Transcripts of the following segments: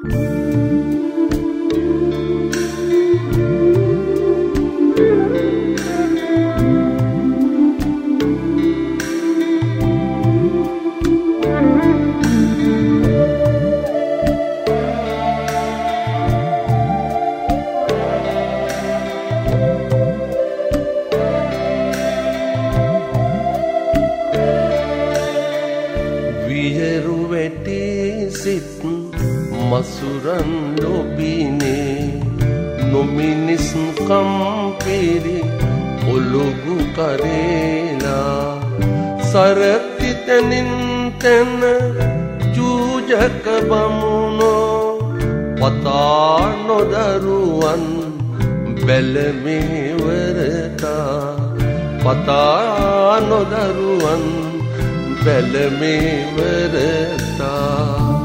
මසුරන් ලොබිනේ නොමිනිස් කම්පිරි ඔලුගු කරේලා සරතිතනින් තෙන ජූජක බමුණෝ පතා නොදරුවන් බැලමේවරතා පතා නොදරුවන් බැලමේවරතා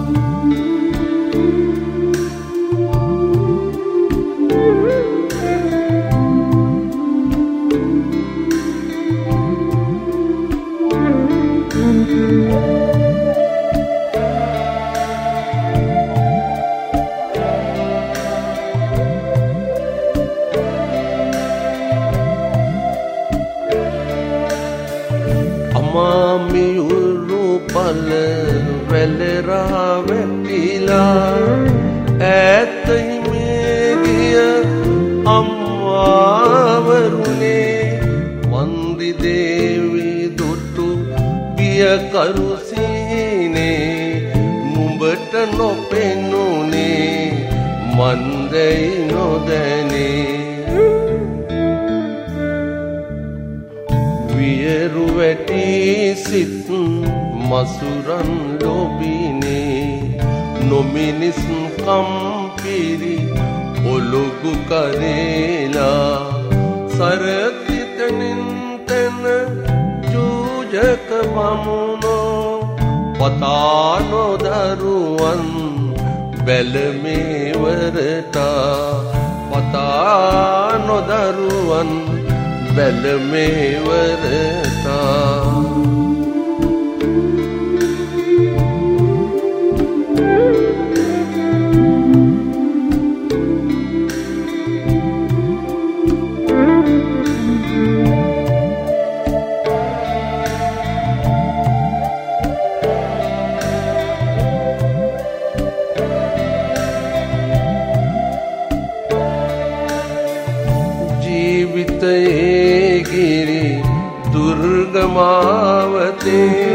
අමාමියුරු පල වැලරා වැටිලා ඈතයි ගිය අම්මාවරුනේ වන්දි දේවි දුටු බිය කරුසීනේ නුඹට නොපෙනුනේ මන්දයි නොදැනේ වියරු වැටි සිත් මසුරන් ලොබිනේ නොමිනිස් කම්පිරි ඔලුගු කරේලා සරතිතනින් තෙන ජූජක බමුණෝ පතා නොදරුවන් බැලමේවරතා පතා නොදරුවන් බැලමේවරතා ජීවිතයේ ගිරි දුර්ගමාවතේ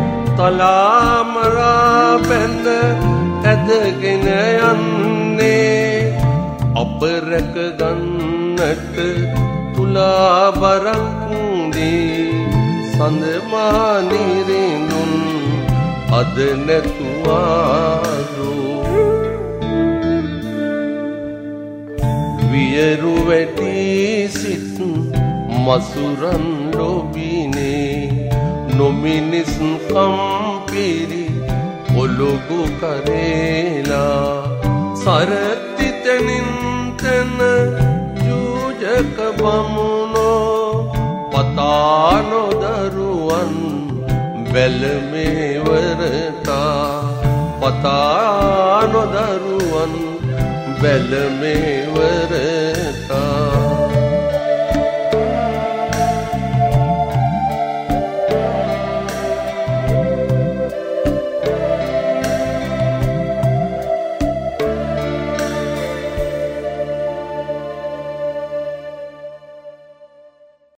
තලාමරා බැඳ ඇදගෙන යන්නේ අප රැක ගන්නට තුලා බරක්දී සඳමානිරිඳුන් අද නැතුවාදෝ වියරු වැටි සිත් මසුරන් ලොබිනේ නොමිනිස් කම්පිරි ඔලුගු කරේලා සරතිතනින් තෙන ජූජක බමුණෝ පතා නොදරුවන් බැලමේවරතා පතා නොදරුවන් බැලමේවරතා